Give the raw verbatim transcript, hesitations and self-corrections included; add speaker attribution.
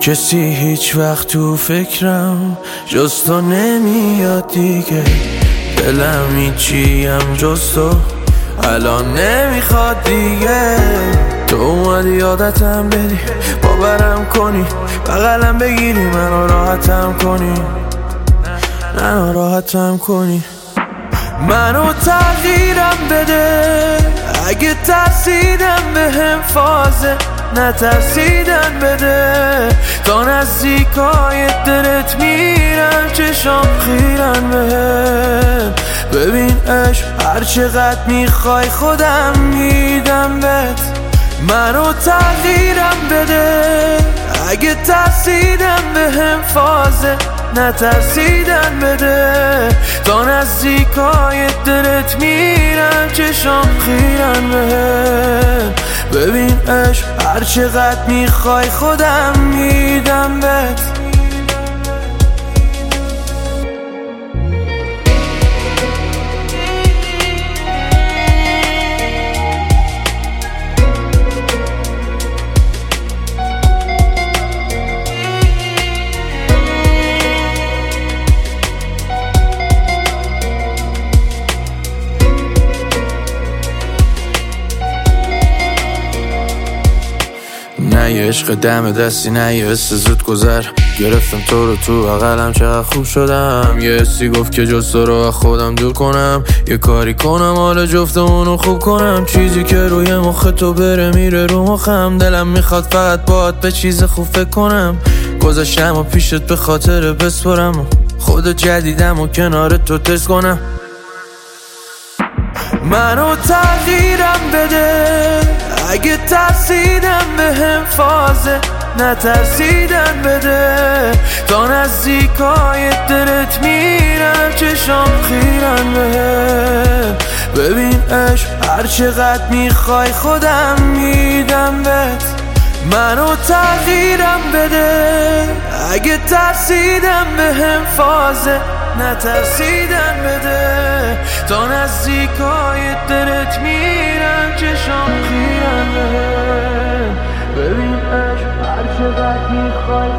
Speaker 1: کسی هیچ وقت تو فکرم جز تو نمیاد دیگه، دلم هیچیم جز تو الان نمیخواد دیگه. تو اومدی عادتم بدی، باورم کنی، بغلم بگیری، منو راحتم کنی، منو راحتم کنی، منو تغییرم بده. اگه ترسیدم به هم فازه نترسیدن بده، تا نزدیکای دلت میرم چشام خیرن بهم. ببین عشق هر چقدر میخوای خودم میدم بهت، منو تغییرم بده. اگه ترسیدم به هم فازه نترسیدن بده، تا نزدیکای دلت میرم چشام خیرن بهم. ببین عشق هر چقدر میخوای خودم میدم بهت. نه یه عشق دم دستی، نه یه حس زود گذر، گرفتم تو رو تو بغلم چقدر خوب شدم. یه حسی گفت که جز تو رو خودم دور کنم، یه کاری کنم حال جفتمونو خوب کنم. چیزی که روی مخ تو بره میره رو مخم، دلم میخواد فقط باهات به چیز خوب فکر کنم. گذاشتم و پیشت به خاطر بسپرم، خود جدیدم و کنار تو تست کنم. منو تغییرم بده. اگه ترسیدم به هم فازه نترسیدن بده، تا نزدیکای دلت میرم چشام خیرن بهم. ببین عشق هر چقدر میخوای خودم میدم بهت، منو تغییرم بده. اگه ترسیدم به هم فازه نترسیدن بده، تا نزدیکای دلت میرم چشام خیرن بهم. ببین عشق هر چقدر میخوای